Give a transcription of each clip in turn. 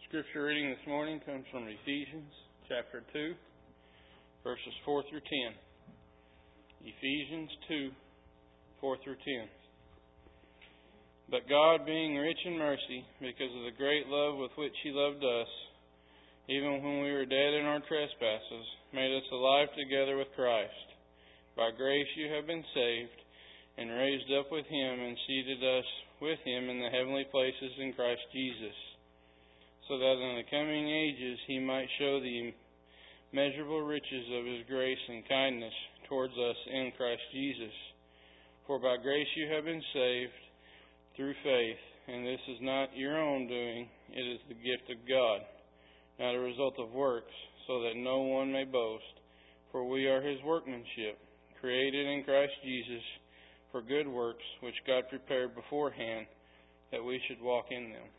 Scripture reading this morning comes from Ephesians chapter 2, verses 4 through 10. Ephesians 2, 4 through 10. But God, being rich in mercy, because of the great love with which He loved us, even when we were dead in our trespasses, made us alive together with Christ. By grace you have been saved, and raised up with Him, and seated us with Him in the heavenly places in Christ Jesus, so that in the coming ages He might show the immeasurable riches of His grace and kindness towards us in Christ Jesus. For by grace you have been saved through faith, and this is not your own doing, it is the gift of God, not a result of works, so that no one may boast. For we are His workmanship, created in Christ Jesus for good works, which God prepared beforehand that we should walk in them.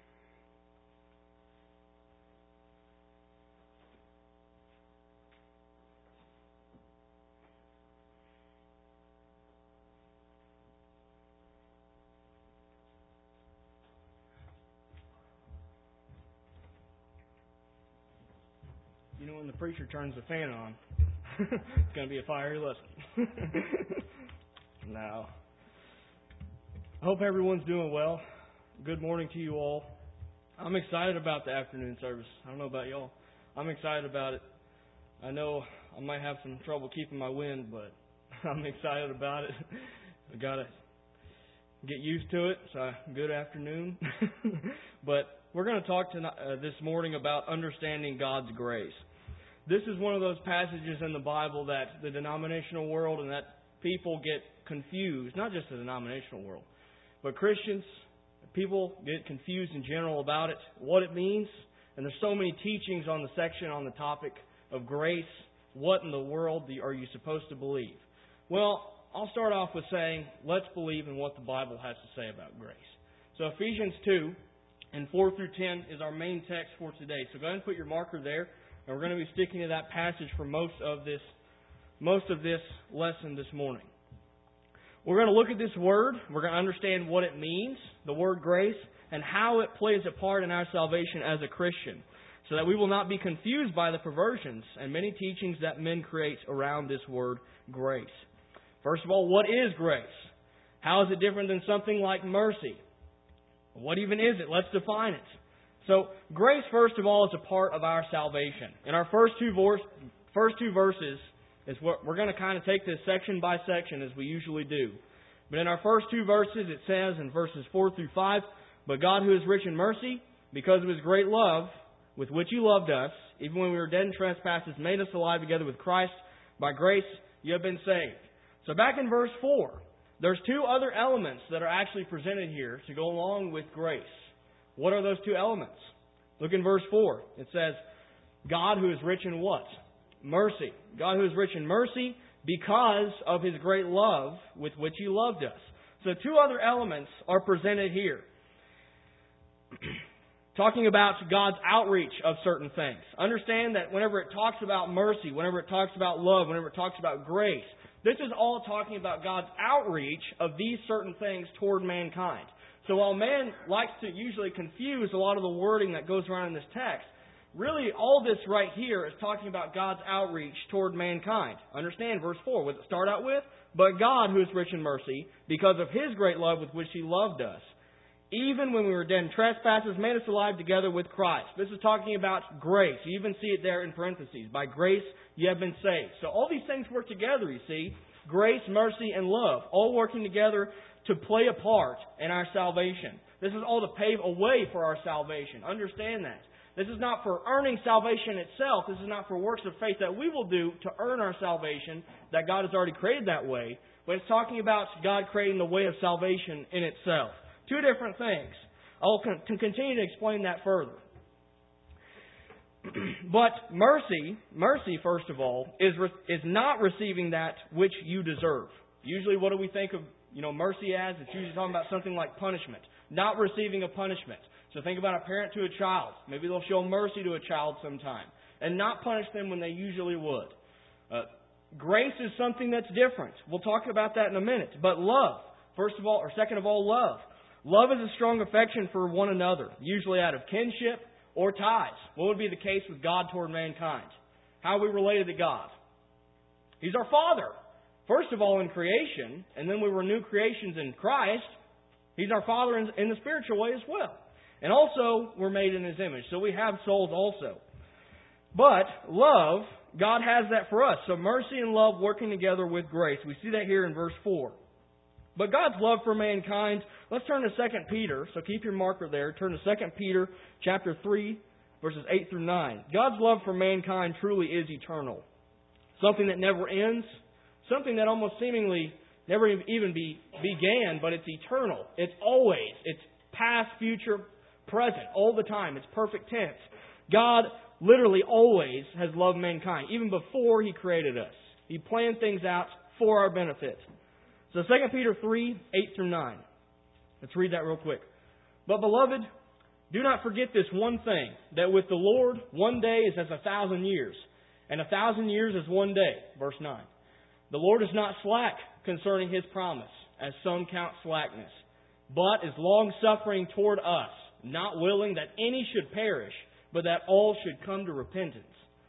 You know, when the preacher turns the fan on, it's going to be a fiery lesson. No. I hope everyone's doing well. Good morning to you all. I'm excited about the afternoon service. I don't know about y'all. I'm excited about it. I know I might have some trouble keeping my wind, but I'm excited about it. I got to get used to it. So, good afternoon. But we're going to talk this morning about understanding God's grace. This is one of those passages in the Bible that the denominational world and that people get confused, not just the denominational world, but Christians, people get confused in general about it, what it means, and there's so many teachings on the section on the topic of grace. What in the world are you supposed to believe? Well, I'll start off with saying, let's believe in what the Bible has to say about grace. So Ephesians 2 and 4 through 10 is our main text for today. So go ahead and put your marker there. And we're going to be sticking to that passage for most of this lesson this morning. We're going to look at this word. We're going to understand what it means, the word grace, and how it plays a part in our salvation as a Christian, so that we will not be confused by the perversions and many teachings that men create around this word grace. First of all, what is grace? How is it different than something like mercy? What even is it? Let's define it. So, grace, first of all, is a part of our salvation. In our first two verses is what we're going to kind of take this section by section as we usually do. But in our first two verses, it says in verses 4 through 5, But God, who is rich in mercy, because of His great love, with which He loved us, even when we were dead in trespasses, made us alive together with Christ. By grace, you have been saved. So back in verse 4, there's two other elements that are actually presented here to go along with grace. What are those two elements? Look in verse 4. It says, God who is rich in what? Mercy. God who is rich in mercy because of His great love with which He loved us. So two other elements are presented here. Talking about God's outreach of certain things. Understand that whenever it talks about mercy, whenever it talks about love, whenever it talks about grace, this is all talking about God's outreach of these certain things toward mankind. So while man likes to usually confuse a lot of the wording that goes around in this text, really all this right here is talking about God's outreach toward mankind. Understand verse 4. What does it start out with? But God, who is rich in mercy, because of His great love with which He loved us, even when we were dead in trespasses, made us alive together with Christ. This is talking about grace. You even see it there in parentheses. By grace you have been saved. So all these things work together, you see. Grace, mercy, and love, all working together to play a part in our salvation. This is all to pave a way for our salvation. Understand that. This is not for earning salvation itself. This is not for works of faith that we will do to earn our salvation, that God has already created that way. But it's talking about God creating the way of salvation in itself. Two different things. I'll continue to explain that further. But mercy, first of all, is not receiving that which you deserve. Usually what do we think of mercy as? It's usually talking about something like punishment. Not receiving a punishment. So think about a parent to a child. Maybe they'll show mercy to a child sometime and not punish them when they usually would. Grace is something that's different. We'll talk about that in a minute. But love, second of all, love. Love is a strong affection for one another, usually out of kinship or ties. What would be the case with God toward mankind? How are we related to God? He's our Father. First of all in creation, and then we were new creations in Christ. He's our Father in the spiritual way as well. And also, we're made in His image. So we have souls also. But love, God has that for us. So mercy and love working together with grace. We see that here in verse 4. But God's love for mankind, let's turn to 2 Peter. So keep your marker there. Turn to 2 Peter chapter 3, verses 8 through 9. God's love for mankind truly is eternal. Something that never ends. Something that almost seemingly never even began, but it's eternal. It's always. It's past, future, present, all the time. It's perfect tense. God literally always has loved mankind, even before He created us. He planned things out for our benefit. So 2 Peter 3, 8 through 9. Let's read that real quick. But beloved, do not forget this one thing, that with the Lord, one day is as 1,000 years, and 1,000 years is one day. Verse 9. The Lord is not slack concerning His promise, as some count slackness, but is long-suffering toward us, not willing that any should perish, but that all should come to repentance.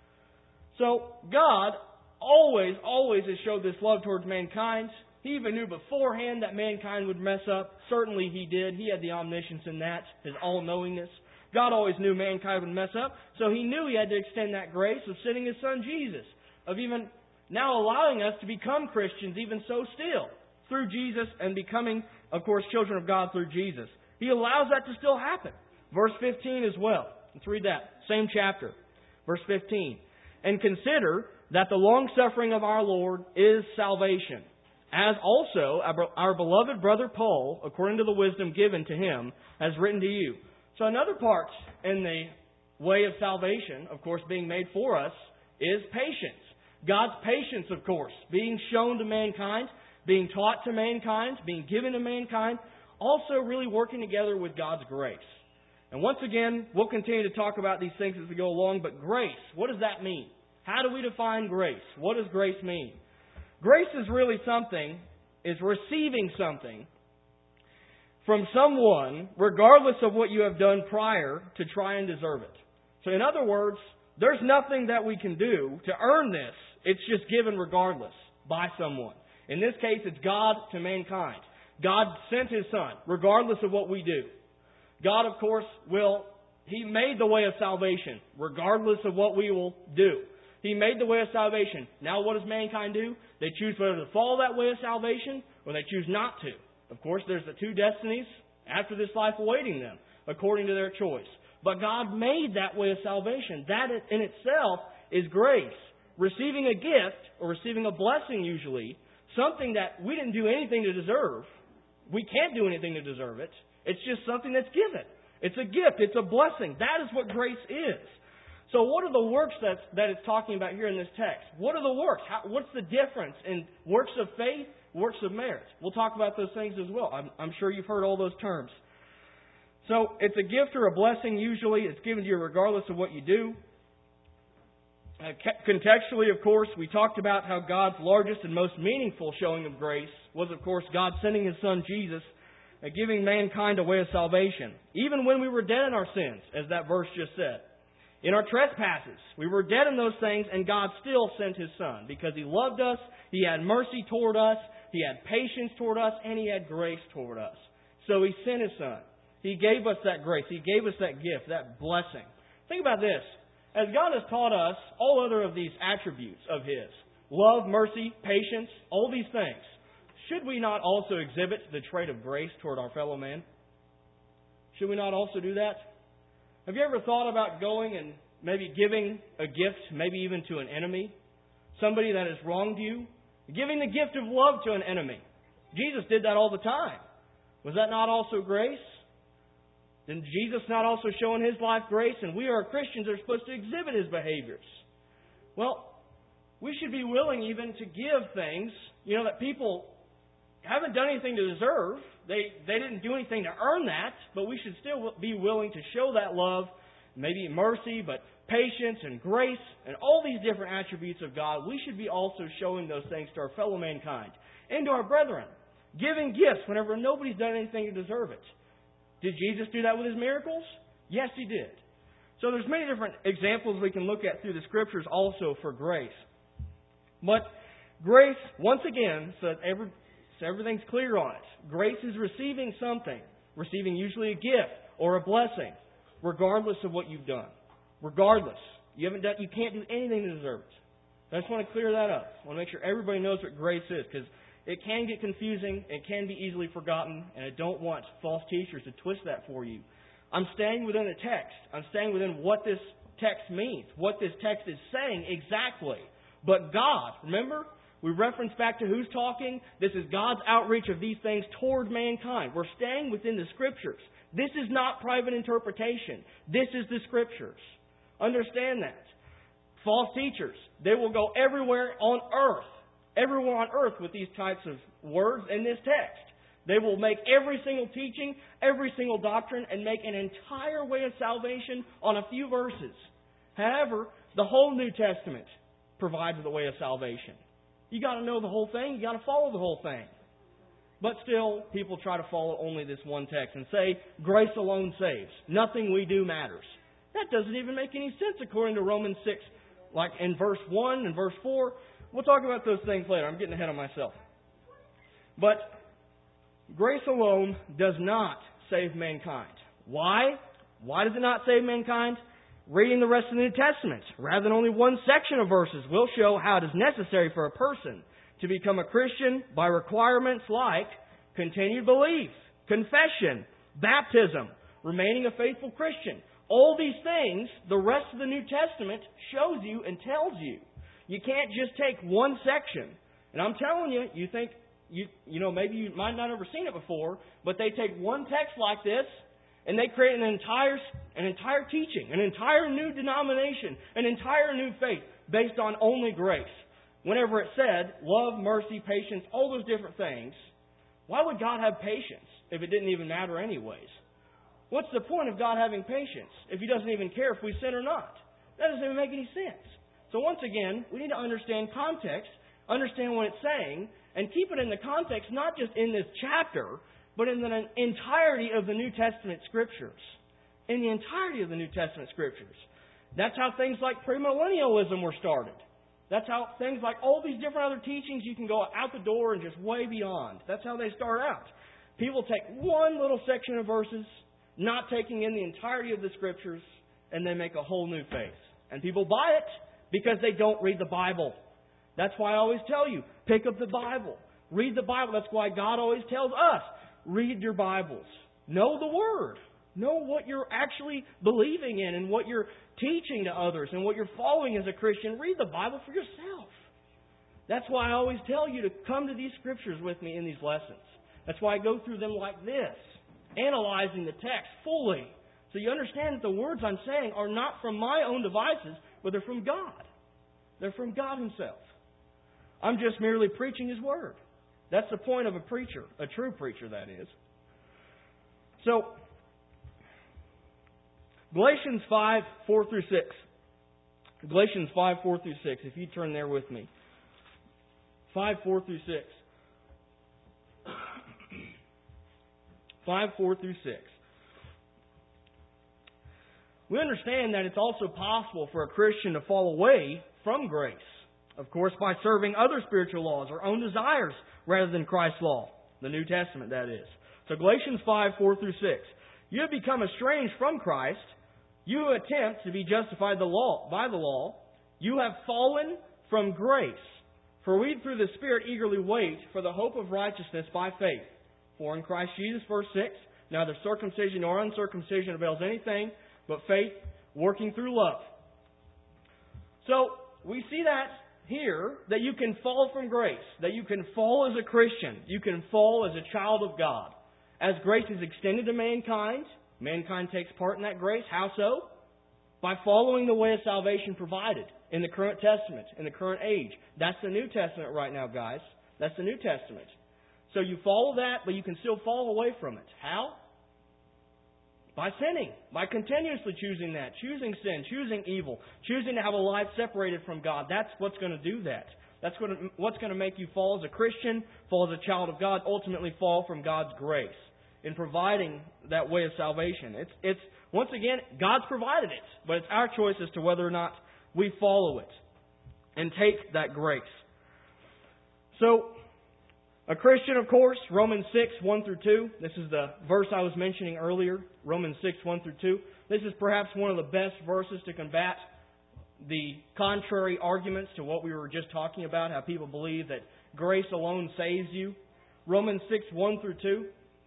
So, God always has showed this love towards mankind. He even knew beforehand that mankind would mess up. Certainly He did. He had the omniscience in that, His all-knowingness. God always knew mankind would mess up, so He knew He had to extend that grace of sending His Son Jesus, of even now allowing us to become Christians even so still, through Jesus and becoming, of course, children of God through Jesus. He allows that to still happen. Verse 15 as well. Let's read that. Same chapter. Verse 15. And consider that the long-suffering of our Lord is salvation, as also our beloved brother Paul, according to the wisdom given to him, has written to you. So another part in the way of salvation, of course, being made for us, is patience. God's patience, of course, being shown to mankind, being taught to mankind, being given to mankind, also really working together with God's grace. And once again, we'll continue to talk about these things as we go along, but grace, what does that mean? How do we define grace? What does grace mean? Grace is really is receiving something from someone, regardless of what you have done prior, to try and deserve it. So in other words, there's nothing that we can do to earn this. It's just given regardless by someone. In this case, it's God to mankind. God sent His Son, regardless of what we do. God, of course, He made the way of salvation, regardless of what we will do. He made the way of salvation. Now what does mankind do? They choose whether to follow that way of salvation or they choose not to. Of course, there's the two destinies after this life awaiting them, according to their choice. But God made that way of salvation. That in itself is grace. Receiving a gift, or receiving a blessing usually, something that we didn't do anything to deserve. We can't do anything to deserve it. It's just something that's given. It's a gift. It's a blessing. That is what grace is. So what are the works that it's talking about here in this text? What are the works? What's the difference in works of faith, works of merit? We'll talk about those things as well. I'm sure you've heard all those terms. So it's a gift or a blessing usually. It's given to you regardless of what you do. Contextually, of course, we talked about how God's largest and most meaningful showing of grace was, of course, God sending His Son Jesus, giving mankind a way of salvation, even when we were dead in our sins, as that verse just said. In our trespasses, we were dead in those things, and God still sent His Son because He loved us, He had mercy toward us, He had patience toward us, and He had grace toward us. So He sent His Son. He gave us that grace. He gave us that gift, that blessing. Think about this. As God has taught us all other of these attributes of His, love, mercy, patience, all these things, should we not also exhibit the trait of grace toward our fellow man? Should we not also do that? Have you ever thought about going and maybe giving a gift, maybe even to an enemy? Somebody that has wronged you? Giving the gift of love to an enemy. Jesus did that all the time. Was that not also grace? Did Jesus not also show in His life grace? And we are Christians are supposed to exhibit His behaviors. Well, we should be willing even to give things, that people haven't done anything to deserve. They didn't do anything to earn that, but we should still be willing to show that love, maybe mercy, but patience and grace and all these different attributes of God. We should be also showing those things to our fellow mankind and to our brethren. Giving gifts whenever nobody's done anything to deserve it. Did Jesus do that with His miracles? Yes, He did. So there's many different examples we can look at through the Scriptures also for grace. But grace, once again, so everything's clear on it. Grace is receiving something. Receiving usually a gift or a blessing, regardless of what you've done. Regardless. You can't do anything to deserve it. I just want to clear that up. I want to make sure everybody knows what grace is, because it can get confusing, it can be easily forgotten, and I don't want false teachers to twist that for you. I'm staying within the text. I'm staying within what this text means, what this text is saying exactly. But God, remember, we reference back to who's talking. This is God's outreach of these things toward mankind. We're staying within the Scriptures. This is not private interpretation. This is the Scriptures. Understand that. False teachers, they will go everywhere on earth with these types of words in this text. They will make every single teaching, every single doctrine, and make an entire way of salvation on a few verses. However, the whole New Testament provides the way of salvation. You got to know the whole thing. You got to follow the whole thing. But still, people try to follow only this one text and say, grace alone saves. Nothing we do matters. That doesn't even make any sense according to Romans 6, like in verse 1 and verse 4. We'll talk about those things later. I'm getting ahead of myself. But grace alone does not save mankind. Why? Why does it not save mankind? Reading the rest of the New Testament, rather than only one section of verses, will show how it is necessary for a person to become a Christian by requirements like continued belief, confession, baptism, remaining a faithful Christian. All these things, the rest of the New Testament shows you and tells you. You can't just take one section. And I'm telling you, you think, maybe you might not have ever seen it before, but they take one text like this and they create an entire teaching, an entire new denomination, an entire new faith based on only grace. Whenever it said love, mercy, patience, all those different things, why would God have patience if it didn't even matter anyways? What's the point of God having patience if He doesn't even care if we sin or not? That doesn't even make any sense. So once again, we need to understand context, understand what it's saying, and keep it in the context, not just in this chapter, but in the entirety of the New Testament Scriptures. In the entirety of the New Testament Scriptures. That's how things like premillennialism were started. That's how things like all these different other teachings, you can go out the door and just way beyond. That's how they start out. People take one little section of verses, not taking in the entirety of the Scriptures, and they make a whole new faith. And people buy it because they don't read the Bible. That's why I always tell you, pick up the Bible. Read the Bible. That's why God always tells us, read your Bibles. Know the Word. Know what you're actually believing in and what you're teaching to others and what you're following as a Christian. Read the Bible for yourself. That's why I always tell you to come to these Scriptures with me in these lessons. That's why I go through them like this, analyzing the text fully. So you understand that the words I'm saying are not from my own devices, but they're from God. They're from God Himself. I'm just merely preaching His Word. That's the point of a preacher, a true preacher, that is. So, Galatians 5, 4 through 6. Galatians 5, 4 through 6, if you turn there with me. 5, 4 through 6. 5, 4 through 6. We understand that it's also possible for a Christian to fall away from grace. Of course, by serving other spiritual laws or own desires rather than Christ's law. The New Testament, that is. So Galatians 5, 4 through 6. You have become estranged from Christ. You attempt to be justified by the law. You have fallen from grace. For we through the Spirit eagerly wait for the hope of righteousness by faith. For in Christ Jesus, verse 6, neither circumcision nor uncircumcision avails anything, but faith working through love. So, we see that here, that you can fall from grace, that you can fall as a Christian, you can fall as a child of God. As grace is extended to mankind, mankind takes part in that grace. How so? By following the way of salvation provided in the current Testament, in the current age. That's the New Testament right now, guys. That's the New Testament. So you follow that, but you can still fall away from it. How? By sinning. By continuously choosing that. Choosing sin. Choosing evil. Choosing to have a life separated from God. That's what's going to do that. That's what's going to make you fall as a Christian, fall as a child of God, ultimately fall from God's grace. in providing that way of salvation. It's once again, God's provided it, but it's our choice as to whether or not we follow it and take that grace. So, a Christian, of course, Romans 6, 1 through 2. This is the verse I was mentioning earlier, Romans 6, 1 through 2. This is perhaps one of the best verses to combat the contrary arguments to what we were just talking about, how people believe that grace alone saves you. Romans 6, 1 through 2.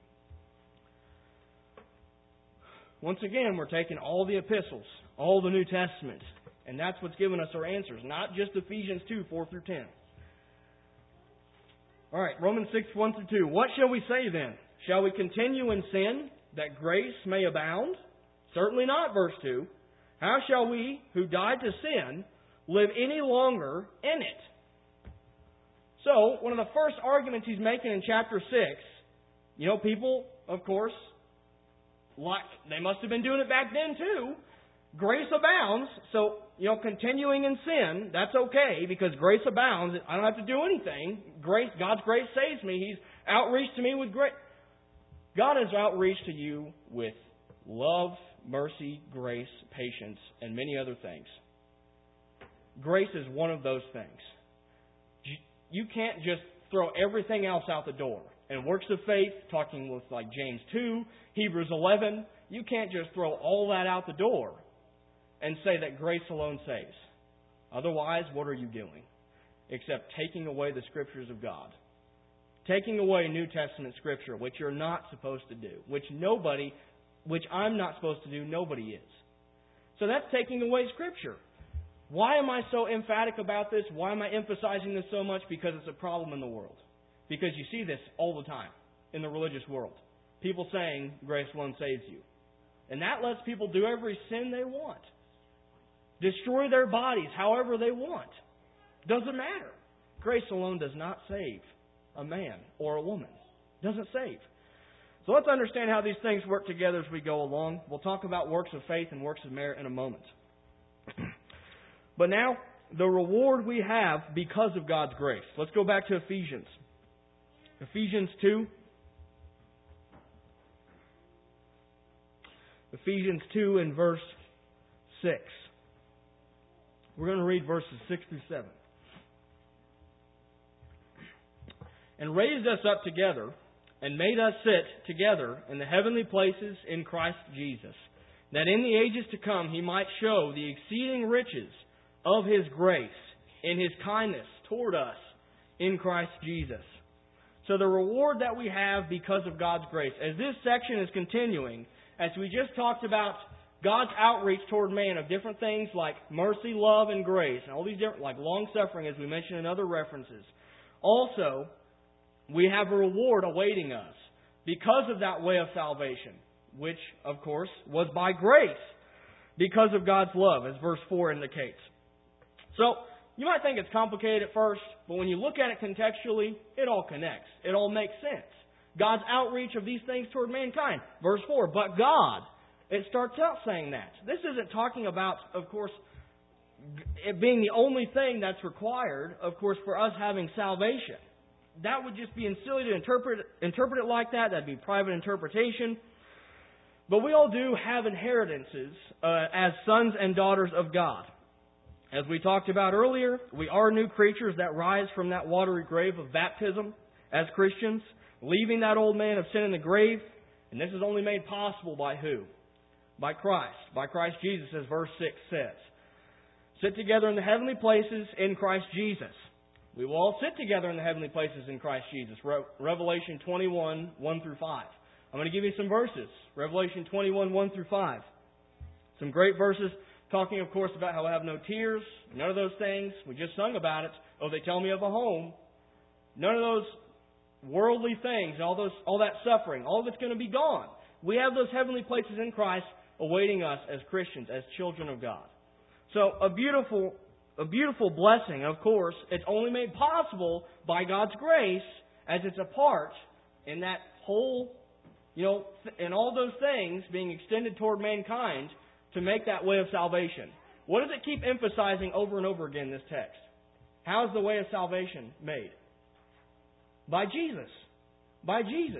Once again, we're taking all the epistles, all the New Testament, and that's what's given us our answers, not just Ephesians 2, 4 through 10. All right, Romans 6, 1 through 2. What shall we say then? Shall we continue in sin, that grace may abound? Certainly not, verse 2. How shall we, who died to sin, live any longer in it? So, one of the first arguments he's making in chapter 6, people, of course, they must have been doing it back then too. Grace abounds, so, continuing in sin, that's okay, because grace abounds. I don't have to do anything. God's grace saves me. He's outreached to me with grace. God has outreached to you with love, mercy, grace, patience, and many other things. Grace is one of those things. You can't just throw everything else out the door. And works of faith, talking with like James 2, Hebrews 11, you can't just throw all that out the door and say that grace alone saves. Otherwise, what are you doing? Except taking away the Scriptures of God. Taking away New Testament Scripture, which you're not supposed to do. Which I'm not supposed to do, nobody is. So that's taking away Scripture. Why am I so emphatic about this? Why am I emphasizing this so much? Because it's a problem in the world. Because you see this all the time in the religious world. People saying grace alone saves you. And that lets people do every sin they want. Destroy their bodies however they want. Doesn't matter. Grace alone does not save a man or a woman. Doesn't save. So let's understand how these things work together as we go along. We'll talk about works of faith and works of merit in a moment. But now, the reward we have because of God's grace. Let's go back to Ephesians. Ephesians 2. Ephesians 2 and verse 6. We're going to read verses 6 through 7. And raised us up together, and made us sit together in the heavenly places in Christ Jesus, that in the ages to come He might show the exceeding riches of His grace in His kindness toward us in Christ Jesus. So the reward that we have because of God's grace, as this section is continuing, as we just talked about God's outreach toward man of different things like mercy, love, and grace, and all these different, like long-suffering, as we mentioned in other references. Also, we have a reward awaiting us because of that way of salvation, which, of course, was by grace because of God's love, as verse 4 indicates. So, you might think it's complicated at first, but when you look at it contextually, it all connects. It all makes sense. God's outreach of these things toward mankind. Verse 4, but God. It starts out saying that. This isn't talking about, of course, it being the only thing that's required, of course, for us having salvation. That would just be silly to interpret it like that. That'd be private interpretation. But we all do have inheritances as sons and daughters of God. As we talked about earlier, we are new creatures that rise from that watery grave of baptism as Christians, leaving that old man of sin in the grave. And this is only made possible by who? By Christ. By Christ Jesus, as verse 6 says. Sit together in the heavenly places in Christ Jesus. We will all sit together in the heavenly places in Christ Jesus. Revelation 21, 1 through 5. I'm going to give you some verses. Revelation 21, 1 through 5. Some great verses talking, of course, about how I have no tears. None of those things. We just sung about it. Oh, they tell me of a home. None of those worldly things, all that suffering. All of it's going to be gone. We have those heavenly places in Christ awaiting us as Christians, as children of God. So a beautiful blessing, of course. It's only made possible by God's grace as it's a part in that whole, in all those things being extended toward mankind to make that way of salvation. What does it keep emphasizing over and over again in this text? How is the way of salvation made? By Jesus. By Jesus.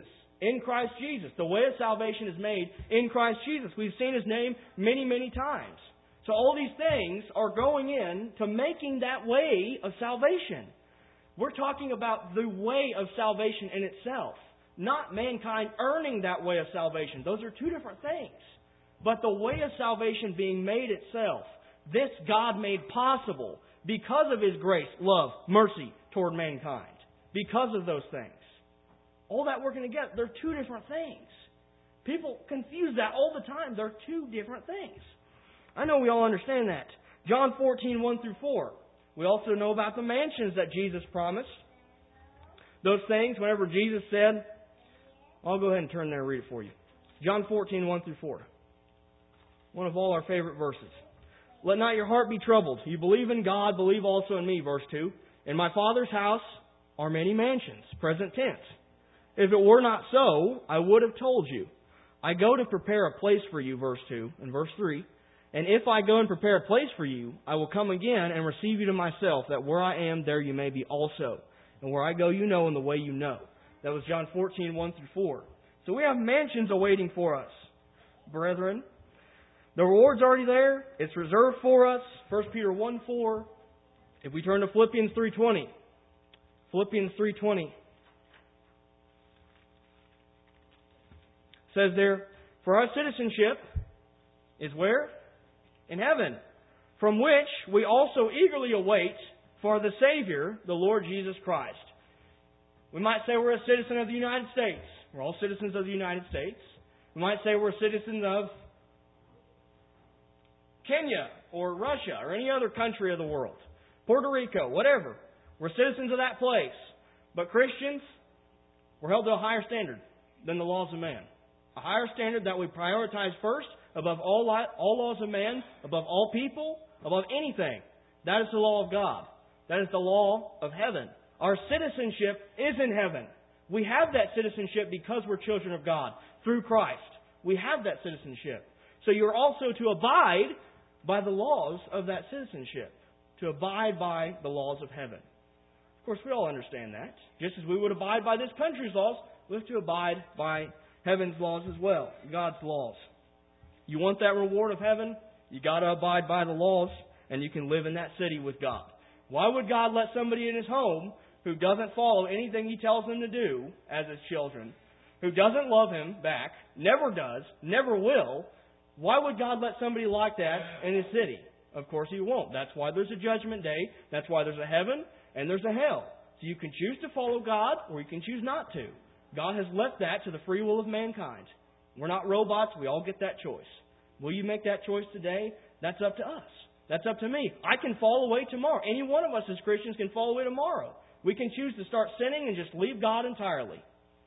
in Christ Jesus. The way of salvation is made in Christ Jesus. We've seen His name many, many times. So all these things are going in to making that way of salvation. We're talking about the way of salvation in itself, not mankind earning that way of salvation. Those are two different things. But the way of salvation being made itself, this God made possible because of His grace, love, mercy toward mankind. Because of those things. All that we're going to get, they're two different things. People confuse that all the time. They're two different things. I know we all understand that. John 14, 1 through 4. We also know about the mansions that Jesus promised. Those things, whenever Jesus said, I'll go ahead and turn there and read it for you. John 14, 1 through 4. One of all our favorite verses. Let not your heart be troubled. You believe in God, believe also in me, verse 2. In my Father's house are many mansions, present tense. If it were not so, I would have told you. I go to prepare a place for you, verse 2, and verse 3. And if I go and prepare a place for you, I will come again and receive you to myself, that where I am, there you may be also. And where I go, you know, and the way you know. That was John 14, 1 through 4. So we have mansions awaiting for us, brethren. The reward's already there. It's reserved for us. 1 Peter 1, 4. If we turn to Philippians 3:20. Philippians 3:20 says there, for our citizenship is where? In heaven, from which we also eagerly await for the Savior, the Lord Jesus Christ. We might say we're a citizen of the United States. We're all citizens of the United States. We might say we're citizens of Kenya or Russia or any other country of the world. Puerto Rico, whatever. We're citizens of that place. But Christians, we're held to a higher standard than the laws of man. A higher standard that we prioritize first above all laws of man, above all people, above anything. That is the law of God. That is the law of heaven. Our citizenship is in heaven. We have that citizenship because we're children of God through Christ. We have that citizenship. So you're also to abide by the laws of that citizenship. To abide by the laws of heaven. Of course, we all understand that. Just as we would abide by this country's laws, we have to abide by heaven's laws as well. God's laws. You want that reward of heaven? You got to abide by the laws, and you can live in that city with God. Why would God let somebody in His home who doesn't follow anything He tells them to do as His children, who doesn't love Him back, never does, never will, why would God let somebody like that in His city? Of course He won't. That's why there's a judgment day. That's why there's a heaven and there's a hell. So you can choose to follow God or you can choose not to. God has left that to the free will of mankind. We're not robots. We all get that choice. Will you make that choice today? That's up to us. That's up to me. I can fall away tomorrow. Any one of us as Christians can fall away tomorrow. We can choose to start sinning and just leave God entirely.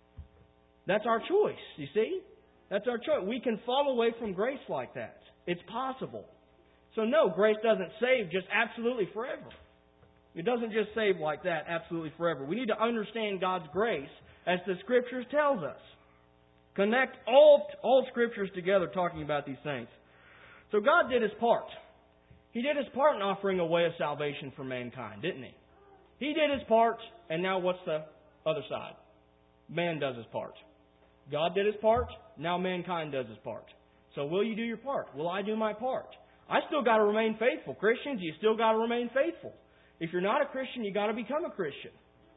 That's our choice, you see? That's our choice. We can fall away from grace like that. It's possible. So no, grace doesn't save just absolutely forever. It doesn't just save like that absolutely forever. We need to understand God's grace as the Scriptures tells us. Connect all Scriptures together talking about these things. So God did His part. He did His part in offering a way of salvation for mankind, didn't He? He did His part, and now what's the other side? Man does his part. God did His part, now mankind does his part. So will you do your part? Will I do my part? I still got to remain faithful. Christians, you still got to remain faithful. If you're not a Christian, you got to become a Christian.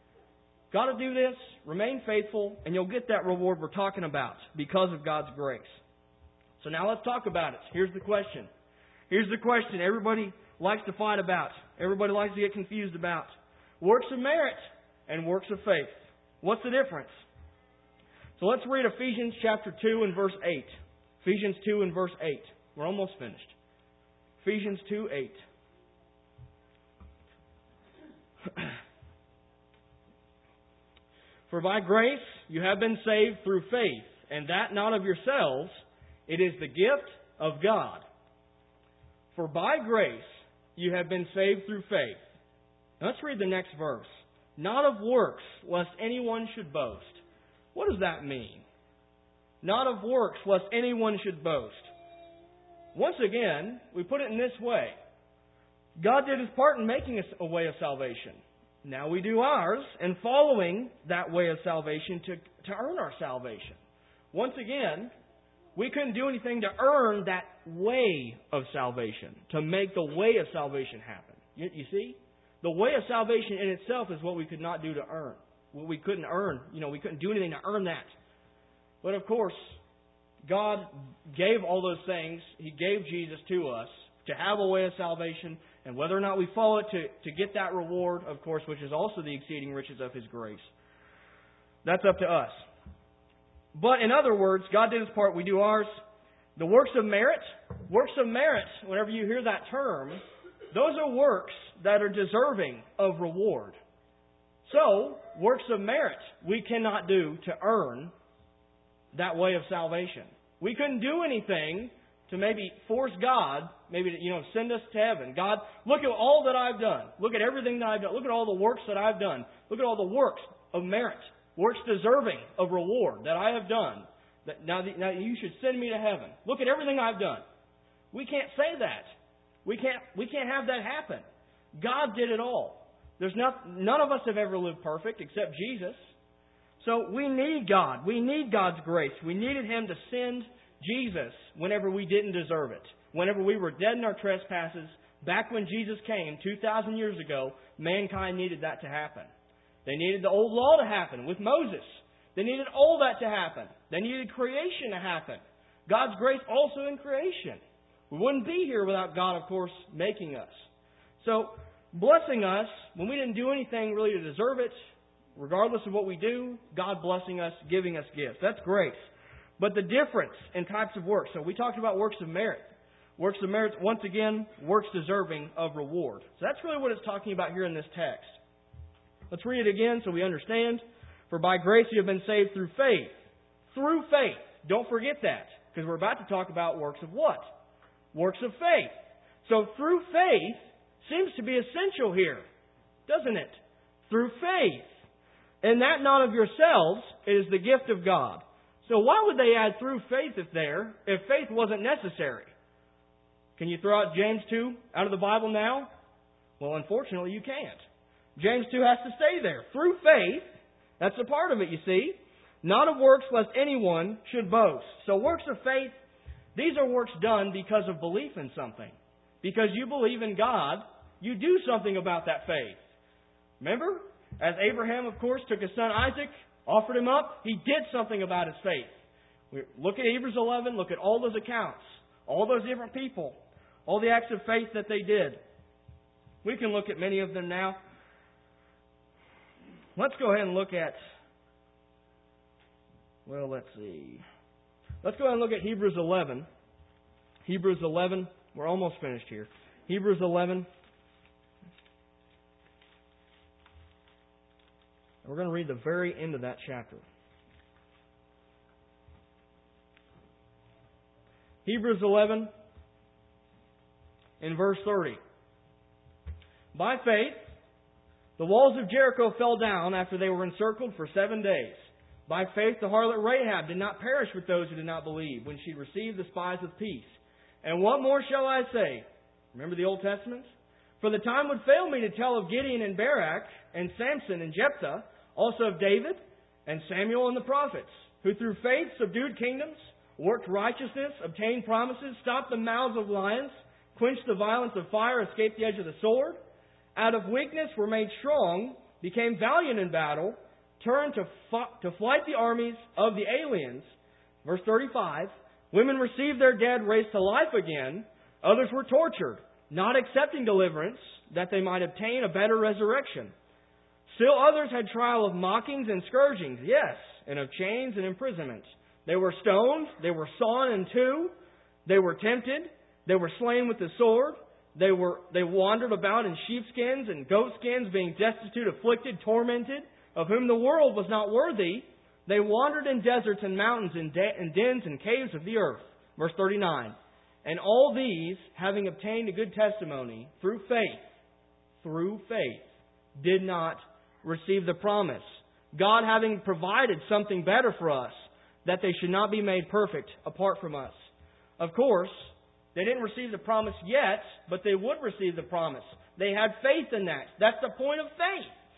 Got to do this, remain faithful, and you'll get that reward we're talking about because of God's grace. So now let's talk about it. Here's the question. Here's the question everybody likes to fight about. Everybody likes to get confused about. Works of merit and works of faith. What's the difference? So let's read Ephesians chapter 2 and verse 8. Ephesians 2 and verse 8. We're almost finished. Ephesians 2, 8. For by grace you have been saved through faith, and that not of yourselves, it is the gift of God. For by grace you have been saved through faith. Now let's read the next verse. Not of works, lest anyone should boast. What does that mean? Not of works, lest anyone should boast. Once again, we put it in this way. God did His part in making us a way of salvation. Now we do ours, and following that way of salvation to earn our salvation. Once again, we couldn't do anything to earn that way of salvation, to make the way of salvation happen. You see? The way of salvation in itself is what we could not do to earn. What we couldn't earn. We couldn't do anything to earn that. But of course, God gave all those things. He gave Jesus to us to have a way of salvation, and whether or not we follow it to get that reward, of course, which is also the exceeding riches of His grace. That's up to us. But in other words, God did His part, we do ours. The works of merit, whenever you hear that term, those are works that are deserving of reward. So, works of merit we cannot do to earn that way of salvation. We couldn't do anything to maybe force God, maybe to, send us to heaven. God, look at all that I've done. Look at everything that I've done. Look at all the works that I've done. Look at all the works of merit, works deserving of reward that I have done. Now you should send me to heaven. Look at everything I've done. We can't say that. We can't have that happen. God did it all. None of us have ever lived perfect except Jesus. So we need God. We need God's grace. We needed Him to send Jesus whenever we didn't deserve it. Whenever we were dead in our trespasses, back when Jesus came 2,000 years ago, mankind needed that to happen. They needed the old law to happen with Moses. They needed all that to happen. They needed creation to happen. God's grace also in creation. We wouldn't be here without God, of course, making us. So, blessing us, when we didn't do anything really to deserve it, regardless of what we do, God blessing us, giving us gifts. That's grace. But the difference in types of works. So we talked about works of merit. Works of merit, once again, works deserving of reward. So that's really what it's talking about here in this text. Let's read it again so we understand. For by grace you have been saved through faith. Through faith. Don't forget that. Because we're about to talk about works of what? Works of faith. So through faith seems to be essential here, doesn't it? Through faith. And that not of yourselves, it is the gift of God. So why would they add through faith if faith wasn't necessary? Can you throw out James 2 out of the Bible now? Well, unfortunately, you can't. James 2 has to stay there. Through faith, that's a part of it, you see. Not of works, lest anyone should boast. So works of faith, these are works done because of belief in something. Because you believe in God, you do something about that faith. Remember? As Abraham, of course, took his son Isaac, offered him up, he did something about his faith. Look at Hebrews 11, look at all those accounts, all those different people, all the acts of faith that they did. We can look at many of them now. Let's go ahead and look at, let's see. Let's go ahead and look at Hebrews 11. Hebrews 11, we're almost finished here. Hebrews 11. We're going to read the very end of that chapter. Hebrews 11, in verse 30. By faith, the walls of Jericho fell down after they were encircled for 7 days. By faith, the harlot Rahab did not perish with those who did not believe when she received the spies with peace. And what more shall I say? Remember the Old Testament? For the time would fail me to tell of Gideon and Barak and Samson and Jephthah, also of David and Samuel and the prophets, who through faith subdued kingdoms, worked righteousness, obtained promises, stopped the mouths of lions, quenched the violence of fire, escaped the edge of the sword, out of weakness were made strong, became valiant in battle, turned to flight the armies of the aliens. Verse 35, women received their dead raised to life again, others were tortured, not accepting deliverance, that they might obtain a better resurrection. Still others had trial of mockings and scourgings, yes, and of chains and imprisonments. They were stoned, they were sawn in two, they were tempted, they were slain with the sword, they wandered about in sheepskins and goatskins, being destitute, afflicted, tormented, of whom the world was not worthy. They wandered in deserts and mountains, in dens and caves of the earth. Verse 39. And all these, having obtained a good testimony through faith, did not receive the promise. God having provided something better for us, that they should not be made perfect apart from us. Of course, they didn't receive the promise yet, but they would receive the promise. They had faith in that. That's the point of faith.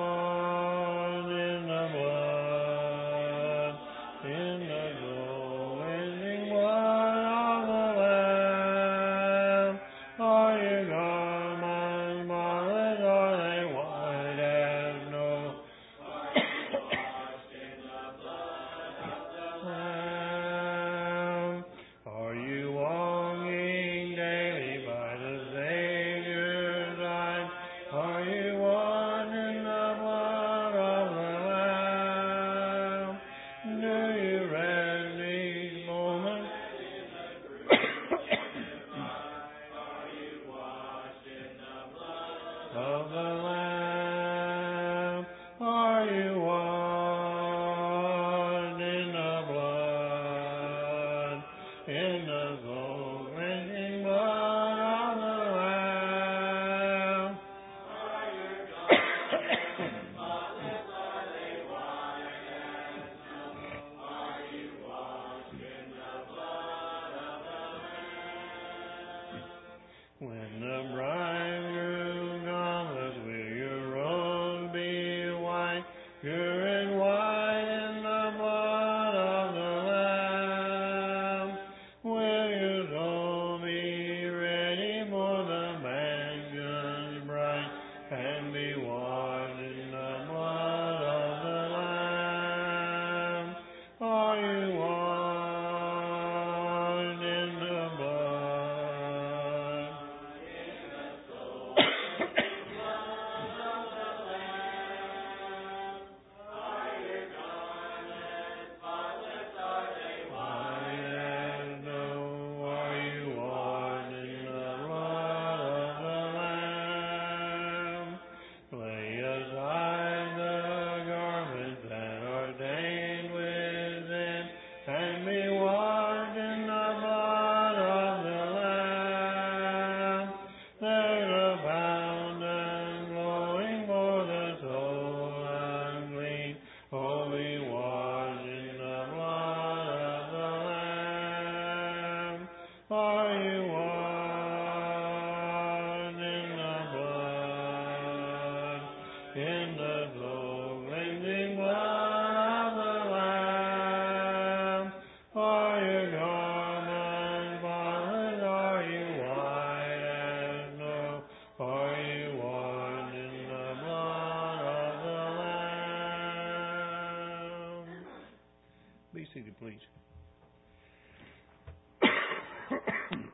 when the bridegroom